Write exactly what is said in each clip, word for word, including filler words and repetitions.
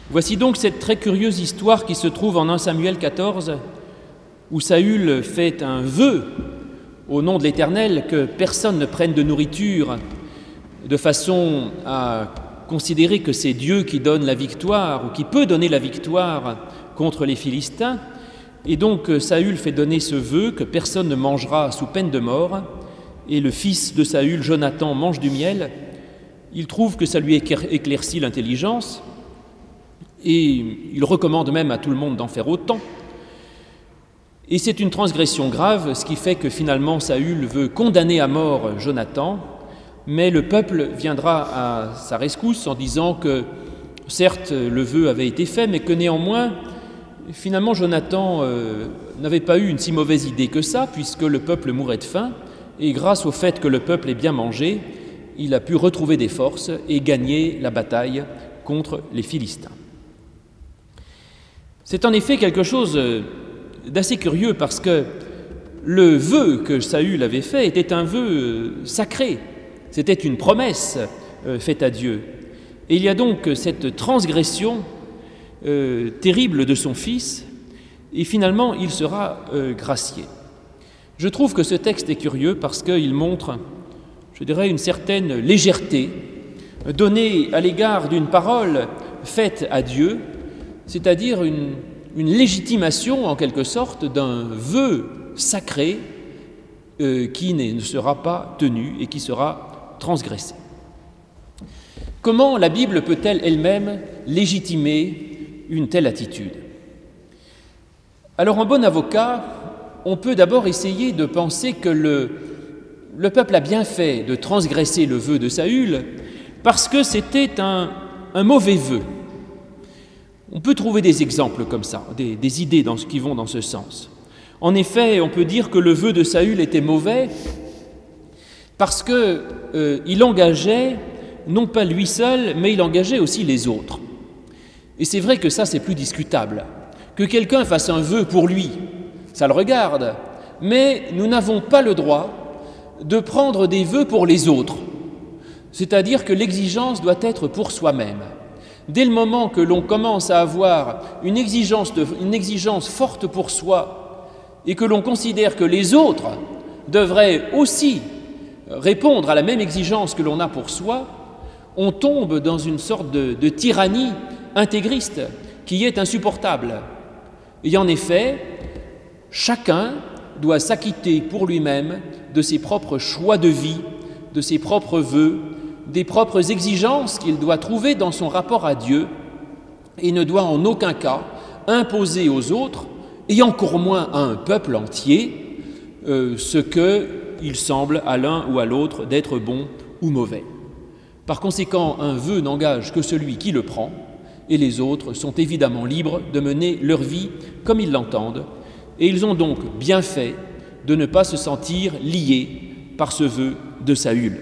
Voici donc cette très curieuse histoire qui se trouve en premier Samuel quatorze, où Saül fait un vœu au nom de l'Éternel que personne ne prenne de nourriture, de façon à considérer que c'est Dieu qui donne la victoire ou qui peut donner la victoire contre les Philistins. Et donc Saül fait donner ce vœu que personne ne mangera sous peine de mort, et le fils de Saül, Jonathan, mange du miel. Il trouve que ça lui éclaircit l'intelligence, et il recommande même à tout le monde d'en faire autant. Et c'est une transgression grave, ce qui fait que finalement Saül veut condamner à mort Jonathan, mais le peuple viendra à sa rescousse en disant que certes le vœu avait été fait, mais que néanmoins finalement Jonathan euh, n'avait pas eu une si mauvaise idée que ça, puisque le peuple mourait de faim, et grâce au fait que le peuple ait bien mangé, il a pu retrouver des forces et gagner la bataille contre les Philistins. C'est en effet quelque chose d'assez curieux, parce que le vœu que Saül avait fait était un vœu sacré, c'était une promesse faite à Dieu. Et il y a donc cette transgression euh, terrible de son fils, et finalement il sera euh, gracié. Je trouve que ce texte est curieux parce qu'il montre, je dirais, une certaine légèreté donnée à l'égard d'une parole faite à Dieu, c'est-à-dire une, une légitimation en quelque sorte d'un vœu sacré euh, qui ne sera pas tenu et qui sera transgressé. Comment la Bible peut-elle elle-même légitimer une telle attitude ? Alors, en bon avocat, on peut d'abord essayer de penser que le, le peuple a bien fait de transgresser le vœu de Saül parce que c'était un, un mauvais vœu. On peut trouver des exemples comme ça, des, des idées dans ce, qui vont dans ce sens. En effet, on peut dire que le vœu de Saül était mauvais parce qu'il euh, engageait non pas lui seul, mais il engageait aussi les autres. Et c'est vrai que ça, c'est plus discutable. Que quelqu'un fasse un vœu pour lui, ça le regarde, mais nous n'avons pas le droit de prendre des vœux pour les autres. C'est-à-dire que l'exigence doit être pour soi-même. Dès le moment que l'on commence à avoir une exigence, de, une exigence forte pour soi et que l'on considère que les autres devraient aussi répondre à la même exigence que l'on a pour soi, on tombe dans une sorte de, de tyrannie intégriste qui est insupportable. Et en effet, chacun doit s'acquitter pour lui-même de ses propres choix de vie, de ses propres vœux, des propres exigences qu'il doit trouver dans son rapport à Dieu, et ne doit en aucun cas imposer aux autres, et encore moins à un peuple entier, euh, ce qu'il semble à l'un ou à l'autre d'être bon ou mauvais. Par conséquent, un vœu n'engage que celui qui le prend, et les autres sont évidemment libres de mener leur vie comme ils l'entendent, et ils ont donc bien fait de ne pas se sentir liés par ce vœu de Saül.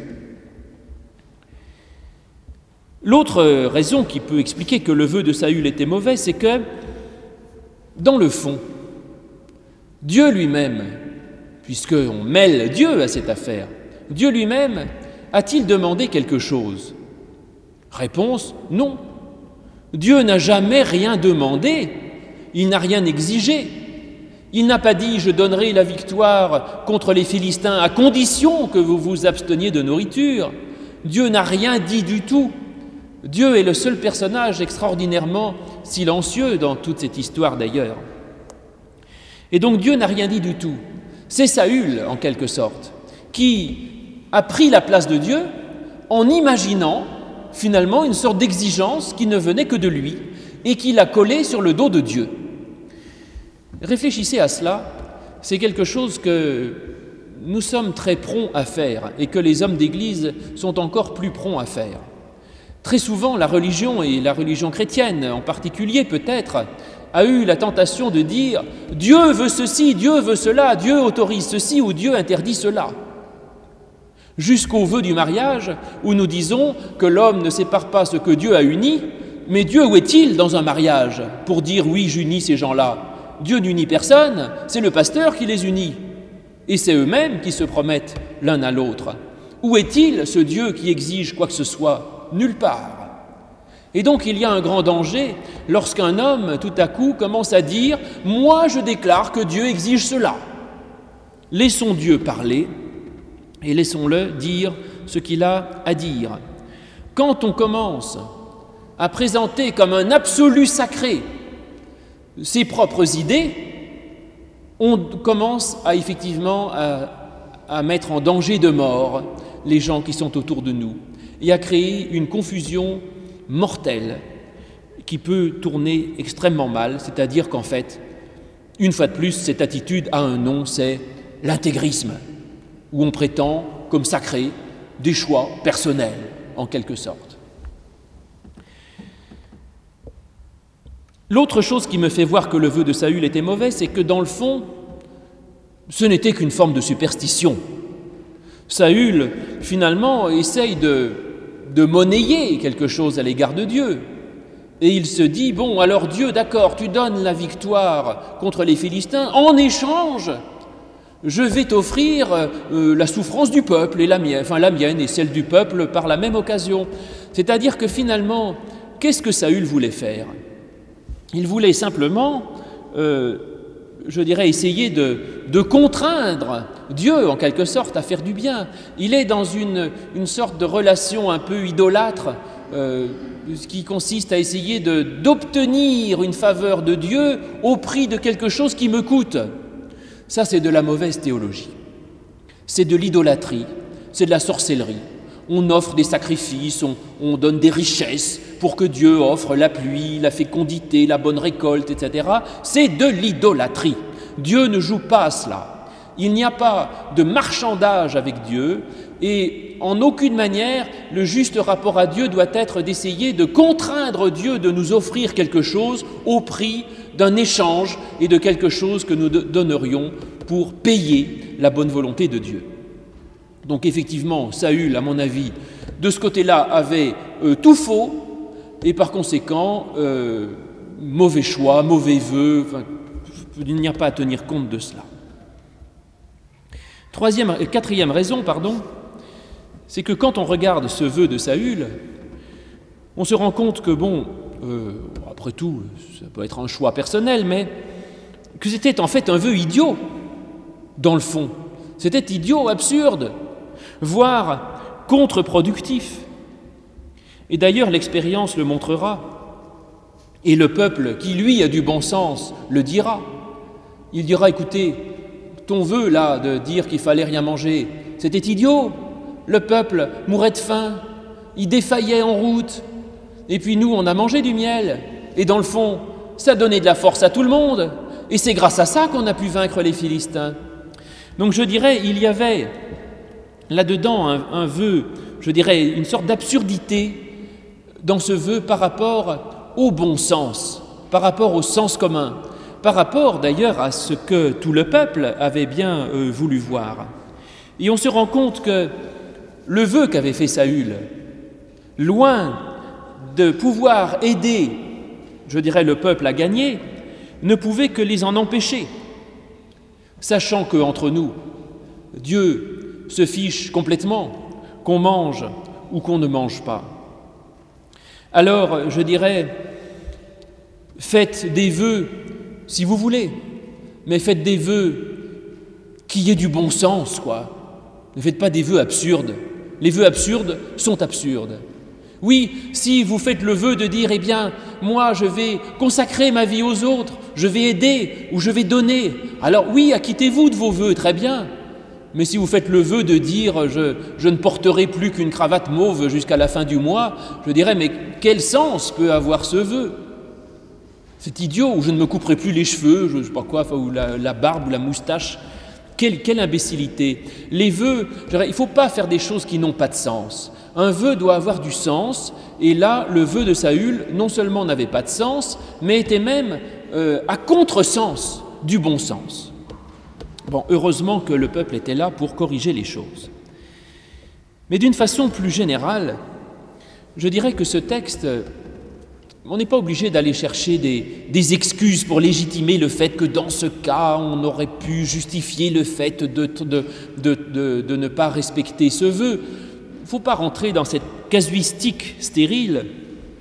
L'autre raison qui peut expliquer que le vœu de Saül était mauvais, c'est que, dans le fond, Dieu lui-même, puisqu'on mêle Dieu à cette affaire, Dieu lui-même a-t-il demandé quelque chose ? Réponse, non. Dieu n'a jamais rien demandé, il n'a rien exigé. Il n'a pas dit « je donnerai la victoire contre les Philistins à condition que vous vous absteniez de nourriture ». Dieu n'a rien dit du tout. Dieu est le seul personnage extraordinairement silencieux dans toute cette histoire d'ailleurs. Et donc Dieu n'a rien dit du tout. C'est Saül, en quelque sorte, qui a pris la place de Dieu en imaginant finalement une sorte d'exigence qui ne venait que de lui et qui l'a collée sur le dos de Dieu. Réfléchissez à cela, c'est quelque chose que nous sommes très prompts à faire et que les hommes d'Église sont encore plus prompts à faire. Très souvent, la religion, et la religion chrétienne en particulier peut-être, a eu la tentation de dire « Dieu veut ceci, Dieu veut cela, Dieu autorise ceci ou Dieu interdit cela ». Jusqu'au vœu du mariage, où nous disons que l'homme ne sépare pas ce que Dieu a uni, mais Dieu, où est-il dans un mariage pour dire « oui, j'unis ces gens-là » ? Dieu n'unit personne, c'est le pasteur qui les unit. Et c'est eux-mêmes qui se promettent l'un à l'autre. Où est-il ce Dieu qui exige quoi que ce soit ? Nulle part. Et donc il y a un grand danger lorsqu'un homme, tout à coup, commence à dire « Moi, je déclare que Dieu exige cela ». Laissons Dieu parler et laissons-le dire ce qu'il a à dire. Quand on commence à présenter comme un absolu sacré ses propres idées, on commence à effectivement à, à mettre en danger de mort les gens qui sont autour de nous et à créer une confusion mortelle qui peut tourner extrêmement mal, c'est-à-dire qu'en fait, une fois de plus, cette attitude a un nom, c'est l'intégrisme, où on prétend, comme sacré, des choix personnels, en quelque sorte. L'autre chose qui me fait voir que le vœu de Saül était mauvais, c'est que dans le fond, ce n'était qu'une forme de superstition. Saül, finalement, essaye de, de monnayer quelque chose à l'égard de Dieu. Et il se dit, bon, alors Dieu, d'accord, tu donnes la victoire contre les Philistins, en échange, je vais t'offrir euh, la souffrance du peuple, et la mienne, enfin la mienne et celle du peuple par la même occasion. C'est-à-dire que finalement, qu'est-ce que Saül voulait faire ? Il voulait simplement, euh, je dirais, essayer de, de contraindre Dieu, en quelque sorte, à faire du bien. Il est dans une, une sorte de relation un peu idolâtre, euh, ce qui consiste à essayer de, d'obtenir une faveur de Dieu au prix de quelque chose qui me coûte. Ça, c'est de la mauvaise théologie. C'est de l'idolâtrie, c'est de la sorcellerie. On offre des sacrifices, on, on donne des richesses pour que Dieu offre la pluie, la fécondité, la bonne récolte, et cetera. C'est de l'idolâtrie. Dieu ne joue pas à cela. Il n'y a pas de marchandage avec Dieu et en aucune manière le juste rapport à Dieu doit être d'essayer de contraindre Dieu de nous offrir quelque chose au prix d'un échange et de quelque chose que nous donnerions pour payer la bonne volonté de Dieu. Donc effectivement, Saül, à mon avis, de ce côté-là, avait euh, tout faux et par conséquent, euh, mauvais choix, mauvais vœux, enfin, il n'y a pas à tenir compte de cela. Troisième, quatrième raison, pardon, c'est que quand on regarde ce vœu de Saül, on se rend compte que, bon, euh, après tout, ça peut être un choix personnel, mais que c'était en fait un vœu idiot, dans le fond. C'était idiot, absurde, voire contre-productif. Et d'ailleurs, l'expérience le montrera, et le peuple qui, lui, a du bon sens, le dira. Il dira, écoutez, ton vœu, là, de dire qu'il fallait rien manger, c'était idiot. Le peuple mourait de faim, il défaillait en route, et puis nous, on a mangé du miel. Et dans le fond, ça donnait de la force à tout le monde, et c'est grâce à ça qu'on a pu vaincre les Philistins. Donc je dirais, il y avait là-dedans un, un vœu, je dirais, une sorte d'absurdité dans ce vœu par rapport au bon sens, par rapport au sens commun, par rapport d'ailleurs à ce que tout le peuple avait bien euh, voulu voir. Et on se rend compte que le vœu qu'avait fait Saül, loin de pouvoir aider, je dirais, le peuple à gagner, ne pouvait que les en empêcher, sachant qu'entre nous, Dieu se fiche complètement qu'on mange ou qu'on ne mange pas. Alors, je dirais, faites des vœux si vous voulez, mais faites des vœux qui aient du bon sens, quoi. Ne faites pas des vœux absurdes. Les vœux absurdes sont absurdes. Oui, si vous faites le vœu de dire, eh bien, moi, je vais consacrer ma vie aux autres, je vais aider ou je vais donner, alors oui, acquittez-vous de vos vœux, très bien. Mais si vous faites le vœu de dire, je, je ne porterai plus qu'une cravate mauve jusqu'à la fin du mois, je dirais, mais quel sens peut avoir ce vœu ? C'est idiot, ou je ne me couperai plus les cheveux, je ne sais pas quoi, ou la, la barbe ou la moustache. Quelle, quelle imbécilité. Les vœux, il ne faut pas faire des choses qui n'ont pas de sens. Un vœu doit avoir du sens, et là, le vœu de Saül, non seulement n'avait pas de sens, mais était même euh, à contresens du bon sens. Bon, heureusement que le peuple était là pour corriger les choses. Mais d'une façon plus générale, je dirais que ce texte, on n'est pas obligé d'aller chercher des, des excuses pour légitimer le fait que dans ce cas, on aurait pu justifier le fait de, de, de, de, de ne pas respecter ce vœu. Il ne faut pas rentrer dans cette casuistique stérile.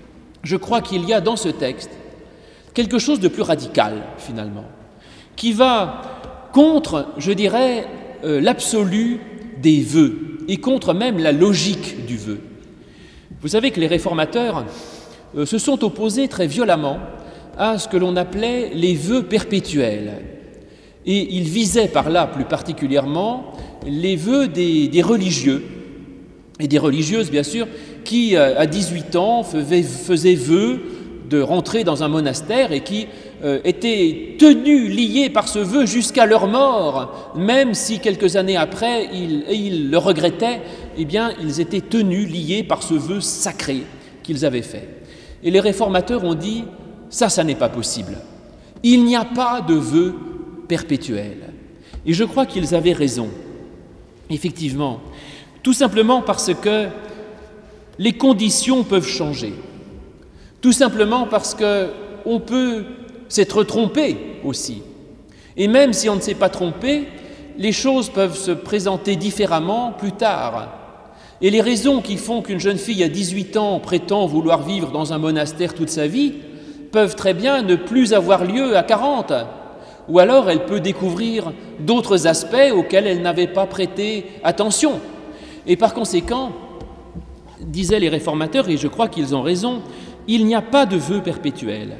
je crois qu'il y a dans ce texte quelque chose de plus radical, finalement, qui va contre, je dirais, euh, l'absolu des vœux et contre même la logique du vœu. Vous savez que les réformateurs euh, se sont opposés très violemment à ce que l'on appelait les vœux perpétuels. Et ils visaient par là plus particulièrement les vœux des, des religieux et des religieuses, bien sûr, qui, à dix-huit ans, faisaient, faisaient vœu de rentrer dans un monastère et qui euh, étaient tenus, liés par ce vœu jusqu'à leur mort, même si quelques années après, ils, et ils le regrettaient, eh bien, ils étaient tenus, liés par ce vœu sacré qu'ils avaient fait. Et les réformateurs ont dit, ça, ça n'est pas possible. Il n'y a pas de vœu perpétuel. Et je crois qu'ils avaient raison, effectivement, tout simplement parce que les conditions peuvent changer, tout simplement parce qu'on peut s'être trompé aussi. Et même si on ne s'est pas trompé, les choses peuvent se présenter différemment plus tard. Et les raisons qui font qu'une jeune fille à dix-huit ans prétend vouloir vivre dans un monastère toute sa vie peuvent très bien ne plus avoir lieu à quarante. Ou alors elle peut découvrir d'autres aspects auxquels elle n'avait pas prêté attention. Et par conséquent, disaient les réformateurs, et je crois qu'ils ont raison, il n'y a pas de vœu perpétuel.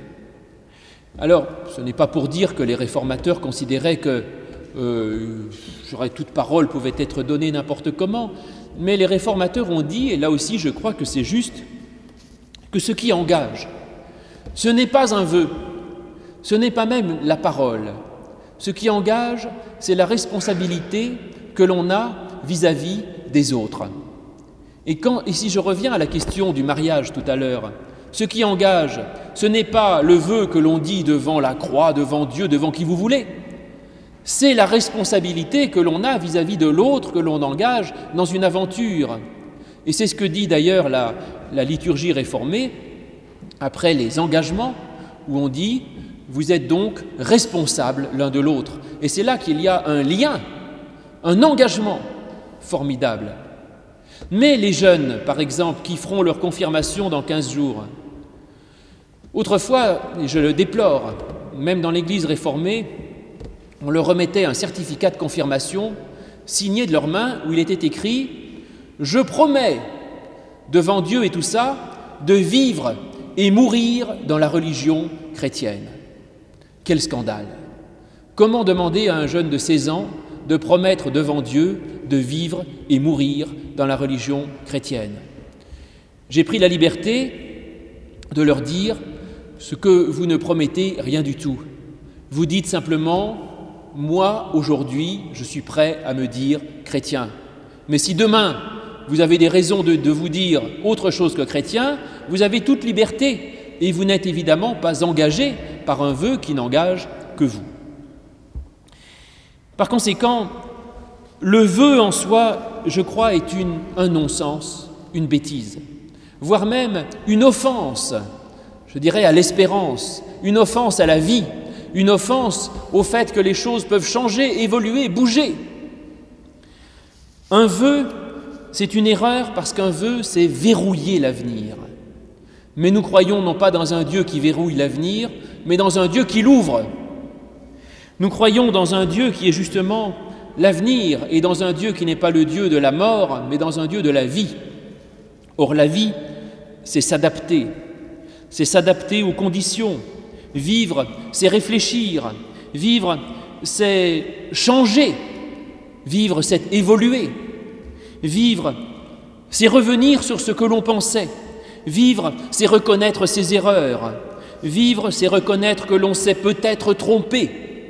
Alors, ce n'est pas pour dire que les réformateurs considéraient que euh, toute parole pouvait être donnée n'importe comment, mais les réformateurs ont dit, et là aussi je crois que c'est juste, que ce qui engage, ce n'est pas un vœu, ce n'est pas même la parole. Ce qui engage, c'est la responsabilité que l'on a vis-à-vis des autres. Et, quand, et si je reviens à la question du mariage tout à l'heure, ce qui engage, ce n'est pas le vœu que l'on dit devant la croix, devant Dieu, devant qui vous voulez. C'est la responsabilité que l'on a vis-à-vis de l'autre que l'on engage dans une aventure. Et c'est ce que dit d'ailleurs la, la liturgie réformée après les engagements, où on dit « vous êtes donc responsables l'un de l'autre ». Et c'est là qu'il y a un lien, un engagement formidable. Mais les jeunes, par exemple, qui feront leur confirmation dans quinze jours, autrefois, et je le déplore, même dans l'Église réformée, on leur remettait un certificat de confirmation signé de leurs mains où il était écrit « Je promets devant Dieu et tout ça de vivre et mourir dans la religion chrétienne ». Quel scandale! Comment demander à un jeune de seize ans de promettre devant Dieu de vivre et mourir dans la religion chrétienne? J'ai pris la liberté de leur dire ce que vous ne promettez rien du tout. Vous dites simplement « moi, aujourd'hui, je suis prêt à me dire chrétien ». Mais si demain, vous avez des raisons de, de vous dire autre chose que chrétien, vous avez toute liberté et vous n'êtes évidemment pas engagé par un vœu qui n'engage que vous. Par conséquent, le vœu en soi, je crois, est une, un non-sens, une bêtise, voire même une offense, je dirais, à l'espérance, une offense à la vie, une offense au fait que les choses peuvent changer, évoluer, bouger. Un vœu, c'est une erreur parce qu'un vœu, c'est verrouiller l'avenir. Mais nous croyons non pas dans un Dieu qui verrouille l'avenir, mais dans un Dieu qui l'ouvre. Nous croyons dans un Dieu qui est justement l'avenir et dans un Dieu qui n'est pas le Dieu de la mort, mais dans un Dieu de la vie. Or, la vie, c'est s'adapter, c'est s'adapter aux conditions. Vivre, c'est réfléchir. Vivre, c'est changer. Vivre, c'est évoluer. Vivre, c'est revenir sur ce que l'on pensait. Vivre, c'est reconnaître ses erreurs. Vivre, c'est reconnaître que l'on s'est peut-être trompé.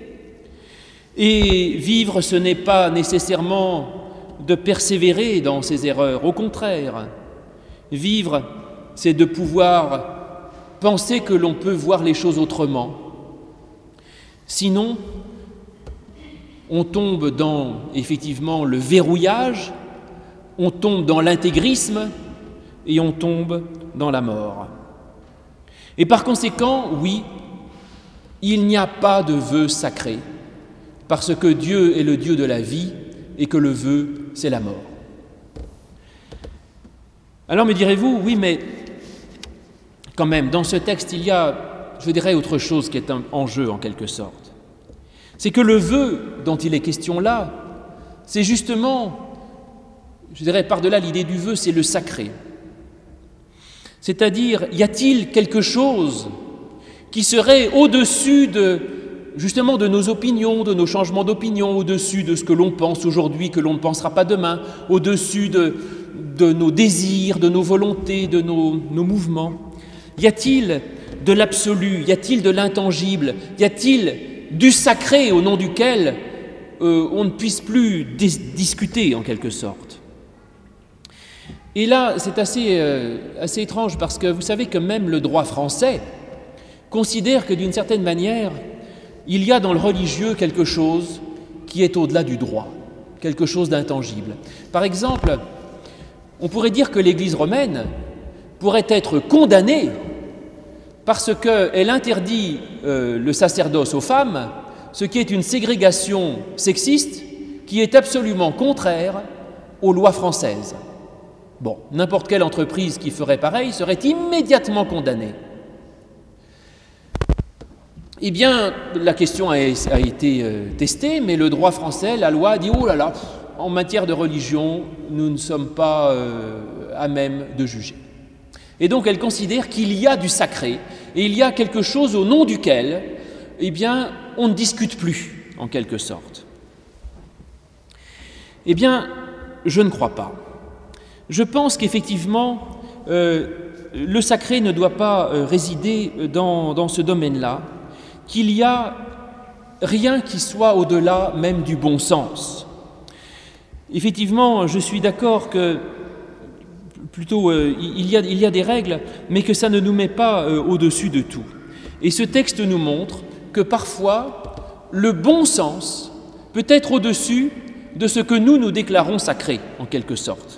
Et vivre, ce n'est pas nécessairement de persévérer dans ses erreurs. Au contraire, vivre, c'est de pouvoir penser que l'on peut voir les choses autrement. Sinon, on tombe dans, effectivement, le verrouillage, on tombe dans l'intégrisme et on tombe dans la mort. Et par conséquent, oui, il n'y a pas de vœu sacré, parce que Dieu est le Dieu de la vie et que le vœu, c'est la mort. Alors me direz-vous, oui, mais quand même, dans ce texte, il y a, je dirais, autre chose qui est en jeu en quelque sorte. C'est que le vœu dont il est question là, c'est justement, je dirais par-delà l'idée du vœu, c'est le sacré. C'est-à-dire, y a-t-il quelque chose qui serait au-dessus de, justement, de nos opinions, de nos changements d'opinion, au-dessus de ce que l'on pense aujourd'hui, que l'on ne pensera pas demain, au-dessus de, de nos désirs, de nos volontés, de nos, nos mouvements? Y a-t-il de l'absolu? Y a-t-il de l'intangible? Y a-t-il du sacré au nom duquel euh, on ne puisse plus dis- discuter en quelque sorte? Et là, c'est assez, euh, assez étrange parce que vous savez que même le droit français considère que d'une certaine manière, il y a dans le religieux quelque chose qui est au-delà du droit, quelque chose d'intangible. Par exemple, on pourrait dire que l'Église romaine pourrait être condamnée parce qu'elle interdit euh, le sacerdoce aux femmes, ce qui est une ségrégation sexiste qui est absolument contraire aux lois françaises. Bon, n'importe quelle entreprise qui ferait pareil serait immédiatement condamnée. Eh bien, la question a, a été euh, testée, mais le droit français, la loi dit « Oh là là, en matière de religion, nous ne sommes pas euh, à même de juger ». Et donc, elle considère qu'il y a du sacré, et il y a quelque chose au nom duquel, eh bien, on ne discute plus, en quelque sorte. Eh bien, je ne crois pas. Je pense qu'effectivement, euh, le sacré ne doit pas euh, résider dans, dans ce domaine-là, qu'il y a rien qui soit au-delà même du bon sens. Effectivement, je suis d'accord que plutôt euh, il, y a, il y a des règles, mais que ça ne nous met pas euh, au-dessus de tout. Et ce texte nous montre que parfois, le bon sens peut être au-dessus de ce que nous nous déclarons sacré, en quelque sorte.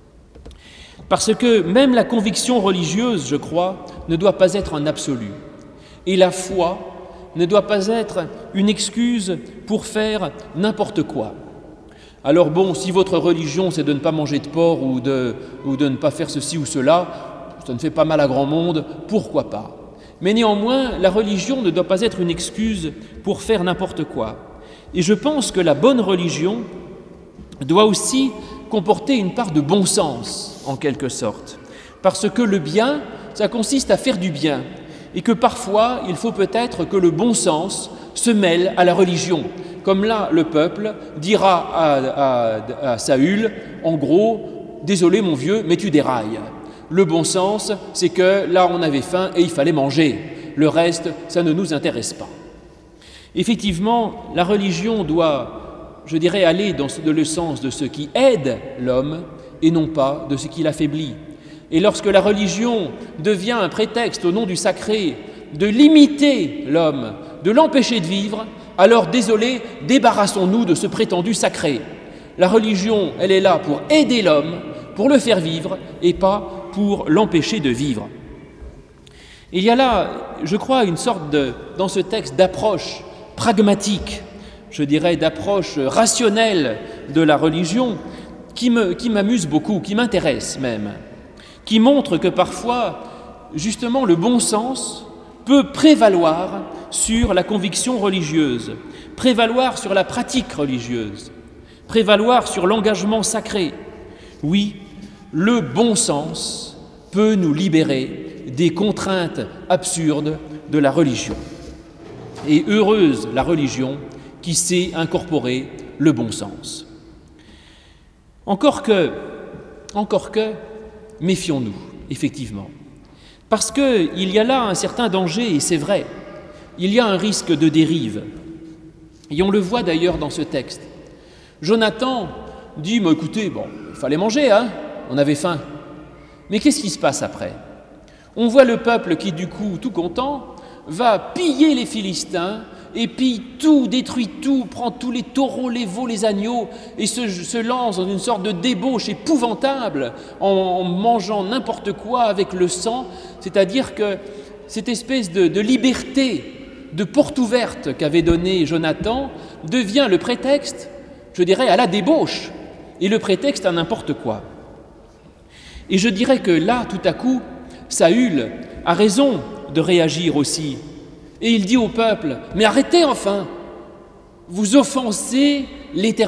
Parce que même la conviction religieuse, je crois, ne doit pas être un absolu. Et la foi ne doit pas être une excuse pour faire n'importe quoi. Alors bon, si votre religion c'est de ne pas manger de porc ou de, ou de ne pas faire ceci ou cela, ça ne fait pas mal à grand monde, pourquoi pas? Mais néanmoins, la religion ne doit pas être une excuse pour faire n'importe quoi. Et je pense que la bonne religion doit aussi comporter une part de bon sens, en quelque sorte. Parce que le bien, ça consiste à faire du bien. Et que parfois, il faut peut-être que le bon sens se mêle à la religion. Comme là, le peuple dira à, à, à Saül, en gros, « Désolé mon vieux, mais tu dérailles ». Le bon sens, c'est que là, on avait faim et il fallait manger. Le reste, ça ne nous intéresse pas. Effectivement, la religion doit, je dirais, aller dans le sens de ce qui aide l'homme et non pas de ce qui l'affaiblit. Et lorsque la religion devient un prétexte au nom du sacré de limiter l'homme, de l'empêcher de vivre, alors désolé, débarrassons-nous de ce prétendu sacré. La religion, elle est là pour aider l'homme, pour le faire vivre et pas pour l'empêcher de vivre. Il y a là, je crois, une sorte de, dans ce texte d'approche pragmatique, je dirais d'approche rationnelle de la religion qui me, qui m'amuse beaucoup, qui m'intéresse même, qui montre que parfois, justement, le bon sens peut prévaloir sur la conviction religieuse, prévaloir sur la pratique religieuse, prévaloir sur l'engagement sacré. Oui, le bon sens peut nous libérer des contraintes absurdes de la religion. Et heureuse la religion qui sait incorporer le bon sens. Encore que, encore que, méfions-nous, effectivement. Parce qu'il y a là un certain danger, et c'est vrai, il y a un risque de dérive. Et on le voit d'ailleurs dans ce texte. Jonathan dit, mais écoutez, bon, il fallait manger, hein, on avait faim. Mais qu'est-ce qui se passe après? On voit le peuple qui, du coup, tout content, va piller les Philistins, et pille tout, détruit tout, prend tous les taureaux, les veaux, les agneaux, et se, se lance dans une sorte de débauche épouvantable, en, en mangeant n'importe quoi avec le sang, c'est-à-dire que cette espèce de, de liberté, de porte ouverte qu'avait donnée Jonathan, devient le prétexte, je dirais, à la débauche, et le prétexte à n'importe quoi. Et je dirais que là, tout à coup, Saül a raison de réagir aussi. Et il dit au peuple, « Mais arrêtez enfin, vous offensez l'Éternel. »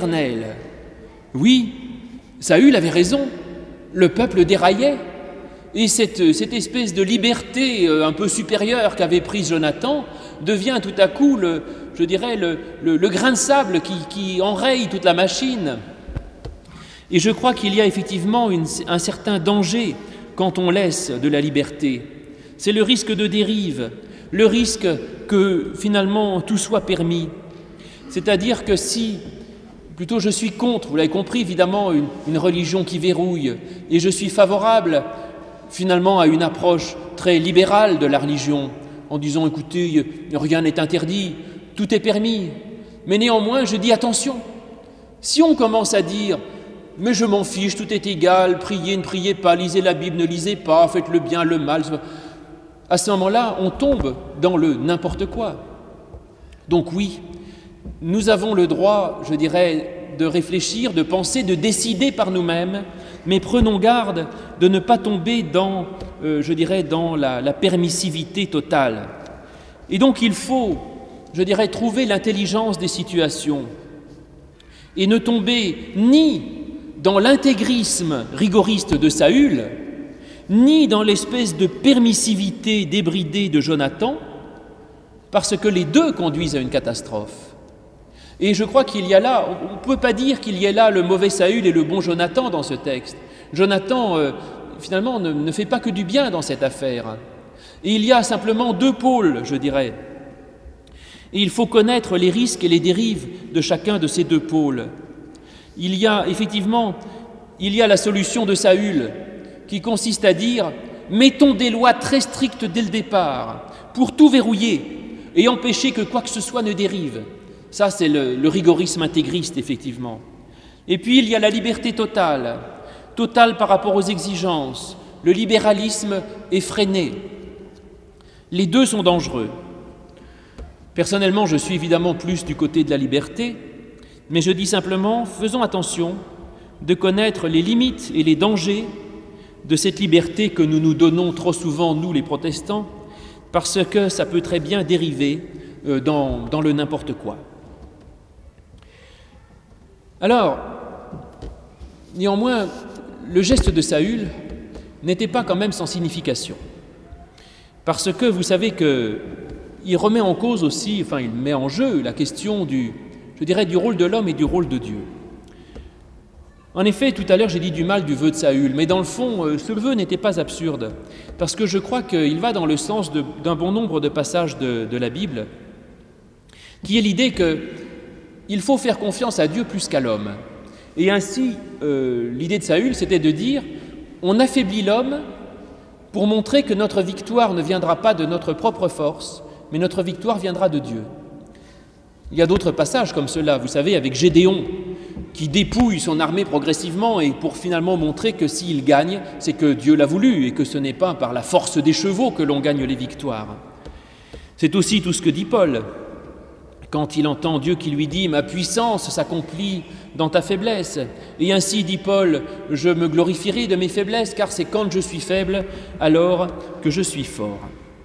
Oui, Saül avait raison, le peuple déraillait. Et cette, cette espèce de liberté un peu supérieure qu'avait prise Jonathan devient tout à coup, le, je dirais, le, le, le grain de sable qui, qui enraye toute la machine. Et je crois qu'il y a effectivement une, un certain danger quand on laisse de la liberté. C'est le risque de dérive, le risque que finalement tout soit permis. C'est-à-dire que si, plutôt je suis contre, vous l'avez compris évidemment, une, une religion qui verrouille, et je suis favorable finalement à une approche très libérale de la religion, en disant écoutez, rien n'est interdit, tout est permis. Mais néanmoins, je dis attention, si on commence à dire mais je m'en fiche, tout est égal, priez, ne priez pas, lisez la Bible, ne lisez pas, faites le bien, le mal, à ce moment-là, on tombe dans le n'importe quoi. Donc oui, nous avons le droit, je dirais, de réfléchir, de penser, de décider par nous-mêmes, mais prenons garde de ne pas tomber dans, euh, je dirais, dans la, la permissivité totale. Et donc il faut, je dirais, trouver l'intelligence des situations et ne tomber ni dans l'intégrisme rigoriste de Saül, ni dans l'espèce de permissivité débridée de Jonathan, parce que les deux conduisent à une catastrophe. Et je crois qu'il y a là, on ne peut pas dire qu'il y ait là le mauvais Saül et le bon Jonathan dans ce texte. Jonathan, euh, finalement, ne, ne fait pas que du bien dans cette affaire. Et il y a simplement deux pôles, je dirais. Et il faut connaître les risques et les dérives de chacun de ces deux pôles. Il y a effectivement, il y a la solution de Saül, qui consiste à dire « mettons des lois très strictes dès le départ, pour tout verrouiller et empêcher que quoi que ce soit ne dérive ». Ça, c'est le, le rigorisme intégriste, effectivement. Et puis, il y a la liberté totale, totale par rapport aux exigences, le libéralisme effréné. Les deux sont dangereux. Personnellement, je suis évidemment plus du côté de la liberté, mais je dis simplement, faisons attention de connaître les limites et les dangers de cette liberté que nous nous donnons trop souvent, nous les protestants, parce que ça peut très bien dériver dans, dans le n'importe quoi. Alors, néanmoins, le geste de Saül n'était pas quand même sans signification. Parce que vous savez qu'il remet en cause aussi, enfin il met en jeu la question du, je dirais, du rôle de l'homme et du rôle de Dieu. En effet, tout à l'heure j'ai dit du mal du vœu de Saül, mais dans le fond, ce vœu n'était pas absurde, parce que je crois qu'il va dans le sens de, d'un bon nombre de passages de, de la Bible, qui est l'idée que il faut faire confiance à Dieu plus qu'à l'homme. Et ainsi, euh, l'idée de Saül, c'était de dire on affaiblit l'homme pour montrer que notre victoire ne viendra pas de notre propre force, mais notre victoire viendra de Dieu. Il y a d'autres passages comme cela, vous savez, avec Gédéon, qui dépouille son armée progressivement et pour finalement montrer que s'il gagne, c'est que Dieu l'a voulu et que ce n'est pas par la force des chevaux que l'on gagne les victoires. C'est aussi tout ce que dit Paul. Quand il entend Dieu qui lui dit « Ma puissance s'accomplit dans ta faiblesse ». Et ainsi dit Paul « Je me glorifierai de mes faiblesses, car c'est quand je suis faible, alors que je suis fort ».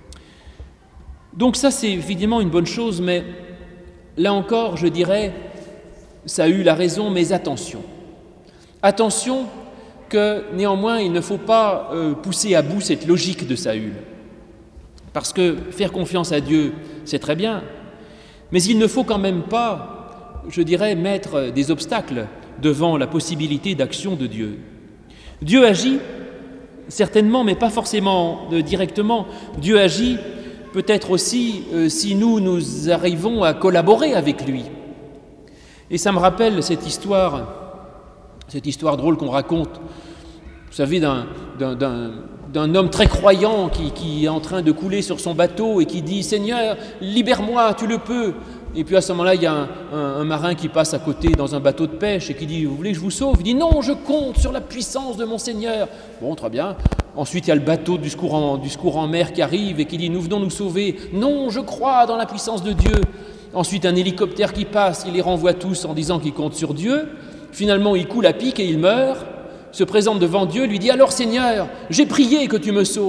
Donc ça, c'est évidemment une bonne chose, mais là encore, je dirais, Saül a raison, mais attention. Attention que néanmoins, il ne faut pas euh, pousser à bout cette logique de Saül. Parce que faire confiance à Dieu, c'est très bien, mais il ne faut quand même pas, je dirais, mettre des obstacles devant la possibilité d'action de Dieu. Dieu agit, certainement, mais pas forcément euh, directement. Dieu agit peut-être aussi euh, si nous, nous arrivons à collaborer avec lui. Et ça me rappelle cette histoire, cette histoire drôle qu'on raconte, vous savez, d'un, d'un, d'un, d'un homme très croyant qui, qui est en train de couler sur son bateau et qui dit « Seigneur, libère-moi, tu le peux !» Et puis à ce moment-là, il y a un, un, un marin qui passe à côté dans un bateau de pêche et qui dit « Vous voulez que je vous sauve ?» Il dit « Non, je compte sur la puissance de mon Seigneur !» Bon, très bien. Ensuite, il y a le bateau du secours, en, du secours en mer qui arrive et qui dit « Nous venons nous sauver. »« Non, je crois dans la puissance de Dieu. » Ensuite, un hélicoptère qui passe, il les renvoie tous en disant qu'il compte sur Dieu. Finalement, il coule à pic et il meurt, se présente devant Dieu, lui dit « Alors Seigneur, j'ai prié que tu me sauves.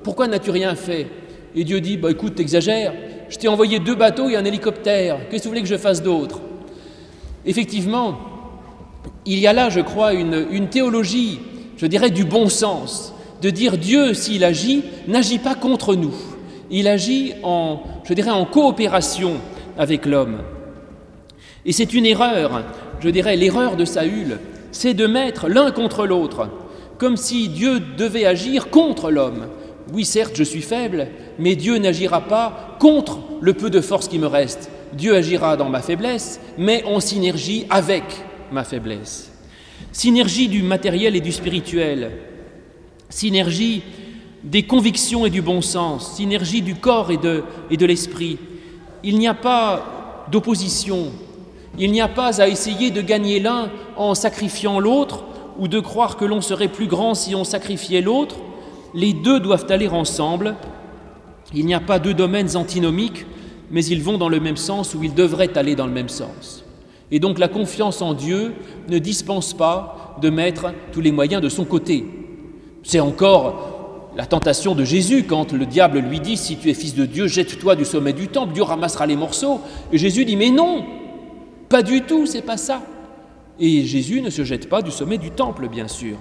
pourquoi n'as-tu rien fait? Et Dieu dit, bah écoute, t'exagères, je t'ai envoyé deux bateaux et un hélicoptère, qu'est-ce que vous voulez que je fasse d'autre? Effectivement, il y a là, je crois, une, une théologie, je dirais, du bon sens, de dire Dieu, s'il agit, n'agit pas contre nous. Il agit en, je dirais, en coopération avec l'homme. Et c'est une erreur, je dirais, l'erreur de Saül, c'est de mettre l'un contre l'autre, comme si Dieu devait agir contre l'homme. Oui, certes, je suis faible, mais Dieu n'agira pas contre le peu de force qui me reste. Dieu agira dans ma faiblesse, mais en synergie avec ma faiblesse. Synergie du matériel et du spirituel, synergie des convictions et du bon sens, synergie du corps et de, et de l'esprit. Il n'y a pas d'opposition, il n'y a pas à essayer de gagner l'un en sacrifiant l'autre ou de croire que l'on serait plus grand si on sacrifiait l'autre. Les deux doivent aller ensemble. Il n'y a pas deux domaines antinomiques, mais ils vont dans le même sens ou ils devraient aller dans le même sens. Et donc la confiance en Dieu ne dispense pas de mettre tous les moyens de son côté. C'est encore la tentation de Jésus quand le diable lui dit « Si tu es fils de Dieu, jette-toi du sommet du temple, Dieu ramassera les morceaux. » Et Jésus dit « Mais non, pas du tout, c'est pas ça. » Et Jésus ne se jette pas du sommet du temple, bien sûr.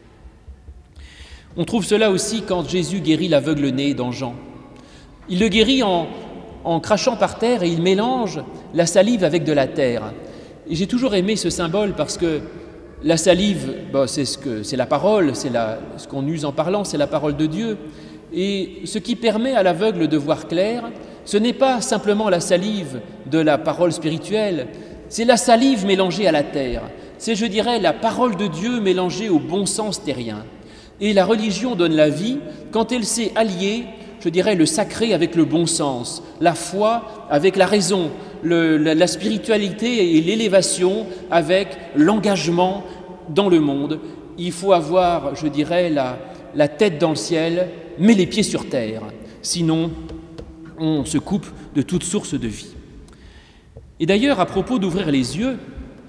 On trouve cela aussi quand Jésus guérit l'aveugle-né dans Jean. Il le guérit en, en crachant par terre et il mélange la salive avec de la terre. Et j'ai toujours aimé ce symbole parce que la salive, bah, c'est, ce que, c'est la parole, c'est la, ce qu'on use en parlant, c'est la parole de Dieu. Et ce qui permet à l'aveugle de voir clair, ce n'est pas simplement la salive de la parole spirituelle, c'est la salive mélangée à la terre. C'est, je dirais, la parole de Dieu mélangée au bon sens terrien. Et la religion donne la vie quand elle sait allier, je dirais, le sacré avec le bon sens, la foi avec la raison, le, la, la spiritualité et l'élévation avec l'engagement dans le monde. Il faut avoir, je dirais, la, la tête dans le ciel, mais les pieds sur terre. Sinon, on se coupe de toute source de vie. Et d'ailleurs, à propos d'ouvrir les yeux,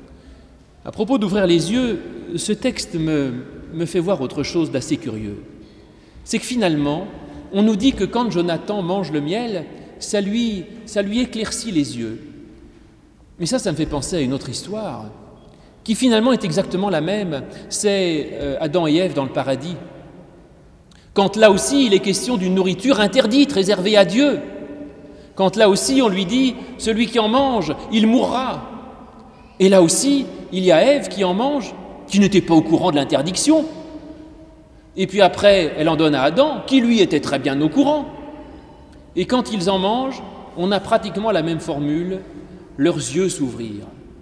à propos d'ouvrir les yeux, ce texte me, me fait voir autre chose d'assez curieux. C'est que finalement, on nous dit que quand Jonathan mange le miel, ça lui, ça lui éclaircit les yeux. Mais ça, ça me fait penser à une autre histoire, qui finalement est exactement la même. C'est euh, Adam et Ève dans le paradis. Quand là aussi, il est question d'une nourriture interdite, réservée à Dieu. Quand là aussi, on lui dit, celui qui en mange, il mourra. Et là aussi, il y a Ève qui en mange, qui n'était pas au courant de l'interdiction. Et puis après, elle en donne à Adam, qui lui était très bien au courant. Et quand ils en mangent, on a pratiquement la même formule, leurs yeux s'ouvrirent.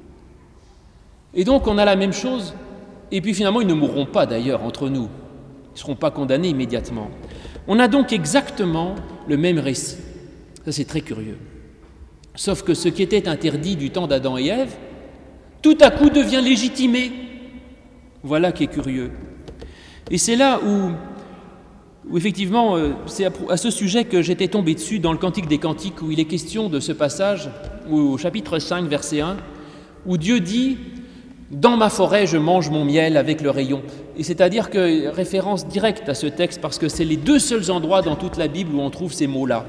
Et donc on a la même chose, et puis finalement ils ne mourront pas d'ailleurs entre nous, ils ne seront pas condamnés immédiatement. On a donc exactement le même récit, ça c'est très curieux. Sauf que ce qui était interdit du temps d'Adam et Ève, tout à coup devient légitimé. Voilà qui est curieux. Et c'est là où, où effectivement, euh, c'est à, à ce sujet que j'étais tombé dessus dans le Cantique des Cantiques, où il est question de ce passage, où, au chapitre cinq, verset un, où Dieu dit « Dans ma forêt, je mange mon miel avec le rayon ». Et c'est-à-dire que, référence directe à ce texte, parce que c'est les deux seuls endroits dans toute la Bible où on trouve ces mots-là.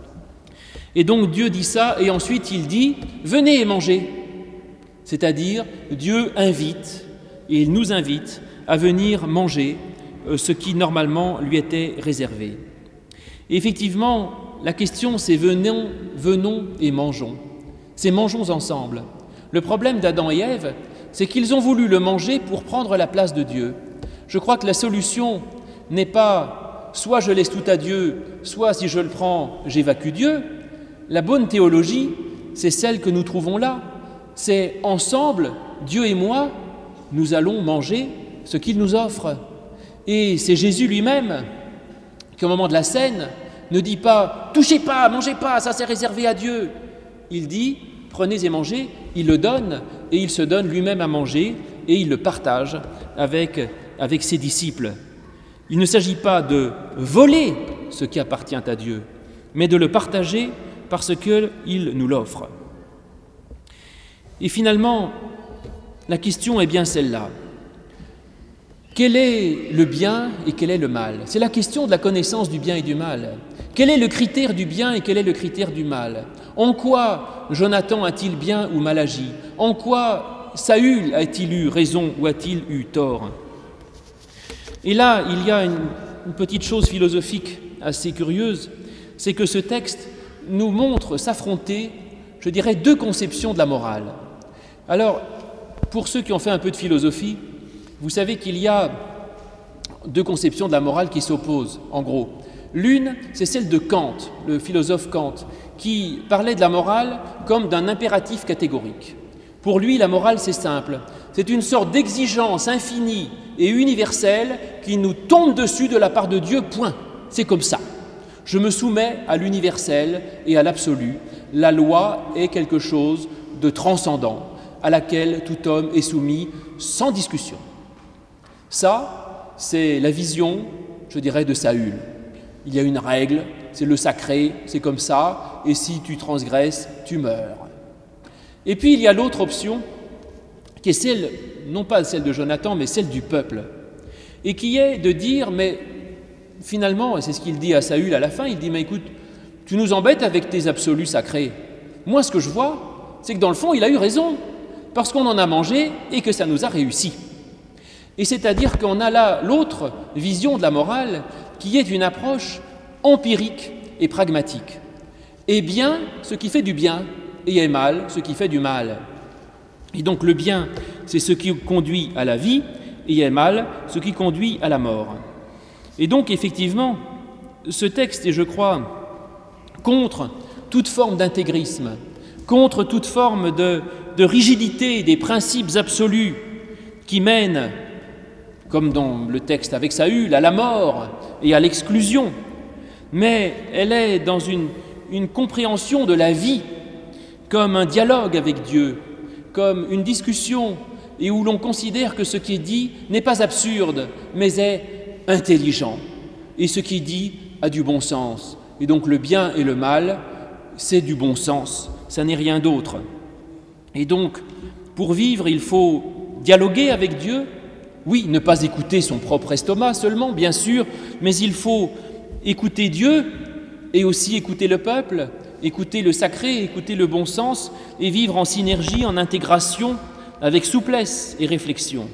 Et donc Dieu dit ça, et ensuite il dit « Venez et mangez ». C'est-à-dire, Dieu invite, et il nous invite à venir manger ce qui normalement lui était réservé. Et effectivement, la question c'est venons, venons et mangeons. C'est mangeons ensemble. Le problème d'Adam et Ève, c'est qu'ils ont voulu le manger pour prendre la place de Dieu. Je crois que la solution n'est pas soit je laisse tout à Dieu, soit si je le prends, j'évacue Dieu. La bonne théologie, c'est celle que nous trouvons là. C'est ensemble, Dieu et moi, nous allons manger ce qu'il nous offre. Et c'est Jésus lui-même qui, au moment de la scène, ne dit pas « touchez pas, mangez pas, ça c'est réservé à Dieu ». Il dit « prenez et mangez », il le donne et il se donne lui-même à manger et il le partage avec, avec ses disciples. Il ne s'agit pas de voler ce qui appartient à Dieu, mais de le partager parce qu'il nous l'offre. Et finalement, la question est bien celle-là. Quel est le bien et quel est le mal? C'est la question de la connaissance du bien et du mal. Quel est le critère du bien et quel est le critère du mal? En quoi Jonathan a-t-il bien ou mal agi? En quoi Saül a-t-il eu raison ou a-t-il eu tort? Et là, il y a une, une petite chose philosophique assez curieuse, c'est que ce texte nous montre s'affronter, je dirais, deux conceptions de la morale. Alors, pour ceux qui ont fait un peu de philosophie, vous savez qu'il y a deux conceptions de la morale qui s'opposent, en gros. L'une, c'est celle de Kant, le philosophe Kant, qui parlait de la morale comme d'un impératif catégorique. Pour lui, la morale, c'est simple. C'est une sorte d'exigence infinie et universelle qui nous tombe dessus de la part de Dieu, point. C'est comme ça. Je me soumets à l'universel et à l'absolu. La loi est quelque chose de transcendant, à laquelle tout homme est soumis sans discussion. Ça, c'est la vision, je dirais, de Saül. Il y a une règle, c'est le sacré, c'est comme ça, et si tu transgresses, tu meurs. Et puis il y a l'autre option, qui est celle, non pas celle de Jonathan, mais celle du peuple, et qui est de dire, mais finalement, et c'est ce qu'il dit à Saül à la fin, il dit, mais écoute, tu nous embêtes avec tes absolus sacrés. Moi, ce que je vois, c'est que dans le fond, il a eu raison, parce qu'on en a mangé et que ça nous a réussi. Et c'est-à-dire qu'on a là l'autre vision de la morale, qui est une approche empirique et pragmatique. Et bien, ce qui fait du bien, et est mal, ce qui fait du mal. Et donc le bien, c'est ce qui conduit à la vie, et est mal, ce qui conduit à la mort. Et donc effectivement, ce texte est, je crois, contre toute forme d'intégrisme, contre toute forme de, de rigidité des principes absolus qui mènent, comme dans le texte avec Saül, à la mort et à l'exclusion, mais elle est dans une, une compréhension de la vie comme un dialogue avec Dieu, comme une discussion, et où l'on considère que ce qui est dit n'est pas absurde, mais est intelligent, et ce qui est dit a du bon sens. Et donc le bien et le mal, c'est du bon sens, ça n'est rien d'autre. Et donc, pour vivre, il faut dialoguer avec Dieu. Oui, ne pas écouter son propre estomac seulement, bien sûr, mais il faut écouter Dieu et aussi écouter le peuple, écouter le sacré, écouter le bon sens et vivre en synergie, en intégration, avec souplesse et réflexion.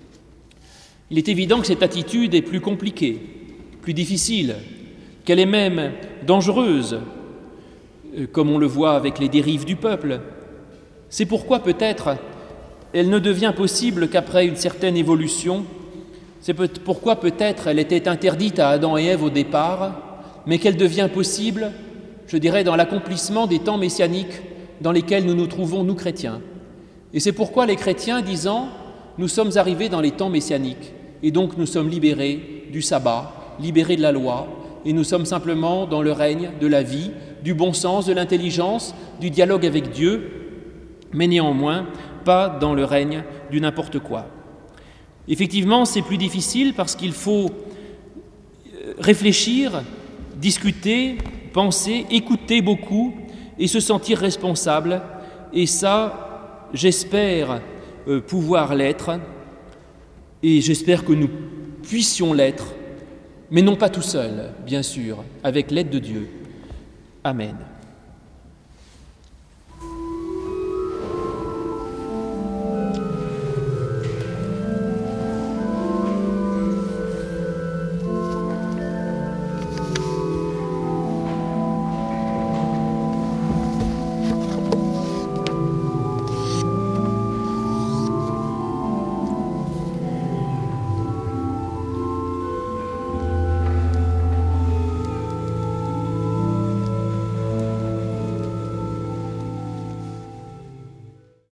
Il est évident que cette attitude est plus compliquée, plus difficile, qu'elle est même dangereuse, comme on le voit avec les dérives du peuple. C'est pourquoi peut-être elle ne devient possible qu'après une certaine évolution. C'est pourquoi peut-être elle était interdite à Adam et Ève au départ, mais qu'elle devient possible, je dirais, dans l'accomplissement des temps messianiques dans lesquels nous nous trouvons, nous chrétiens. Et c'est pourquoi les chrétiens, disant, nous sommes arrivés dans les temps messianiques, et donc nous sommes libérés du sabbat, libérés de la loi, et nous sommes simplement dans le règne de la vie, du bon sens, de l'intelligence, du dialogue avec Dieu, mais néanmoins pas dans le règne du n'importe quoi. Effectivement, c'est plus difficile parce qu'il faut réfléchir, discuter, penser, écouter beaucoup et se sentir responsable. Et ça, j'espère euh, pouvoir l'être et j'espère que nous puissions l'être, mais non pas tout seul, bien sûr, avec l'aide de Dieu. Amen.